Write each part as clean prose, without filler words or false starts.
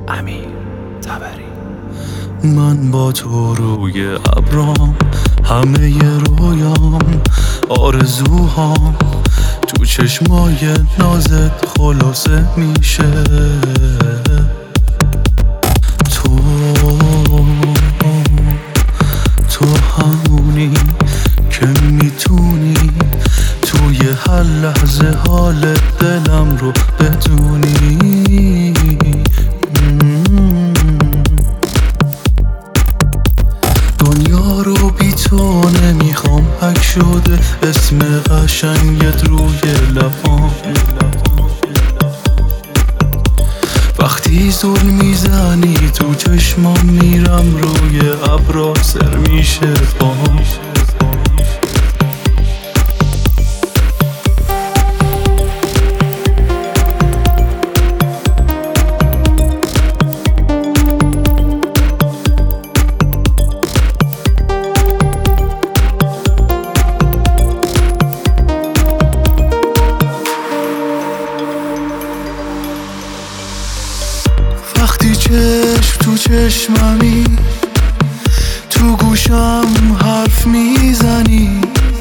امیر طبری. من با تو روی ابرام، همه رویام آرزوهام تو چشمای نازت خلاصه میشه. تو همونی که میتونی توی هر لحظه حال دلم رو بدونی. دنیا رو بی تو نمیخوام، حک شده اسم قشنگت روی لبام. وقتی زل میزنی تو چشمام میرم روی ابرا سر میشه پام. وقتی چشم تو چشممی، تو گوشم حرف میزنی،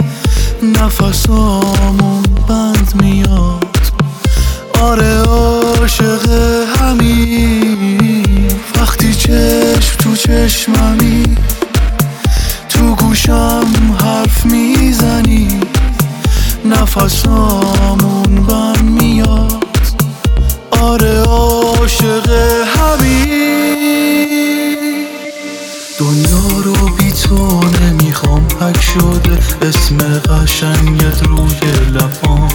نفسامون بند میاد، آره عاشق همین. وقتی چشم تو چشممی، تو گوشم حرف میزنی، نفسامون بند میاد، آره عاشق همین. دنیا رو بی تو نمیخوام، حک شده اسم قشنگت روی لبام.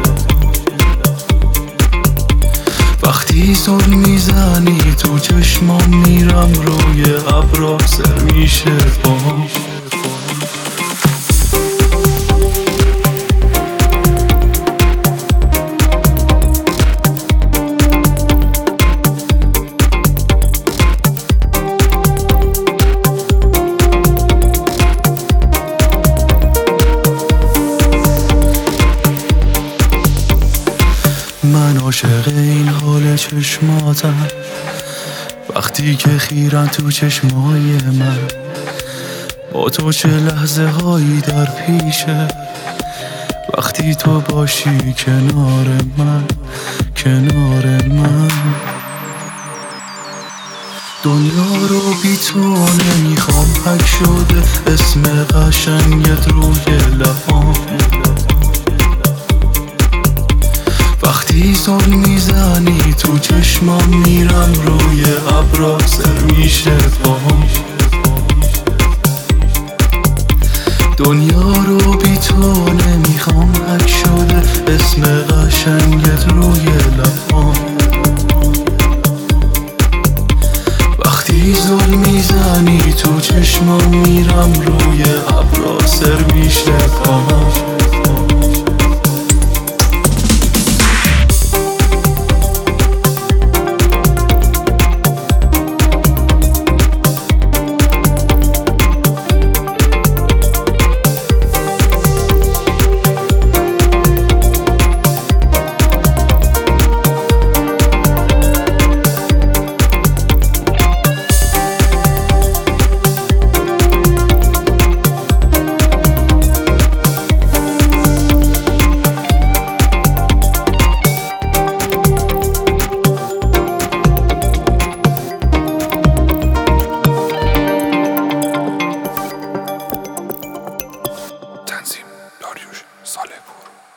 وقتی زل میزنی تو چشمام میرم روی ابرا سر میشه پام. من عاشق این حال چشماتم، وقتی که خیرن تو چشمای من، با تو چه لحظه هایی در پیشه، وقتی تو باشی کنار من، کنار من. دنیا رو بی تو نمیخوام، حک شده اسم قشنگت روی لبام. وقتی زل میزنی تو چشمام میرم روی ابرا سر میشه پام. دنیا رو بی تو نمیخوام، حک شده اسم قشنگت روی لبام. وقتی زل میزنی تو چشمام میرم روی ابرا سر میشه پام. تنظیم داریوش ساله‌پور.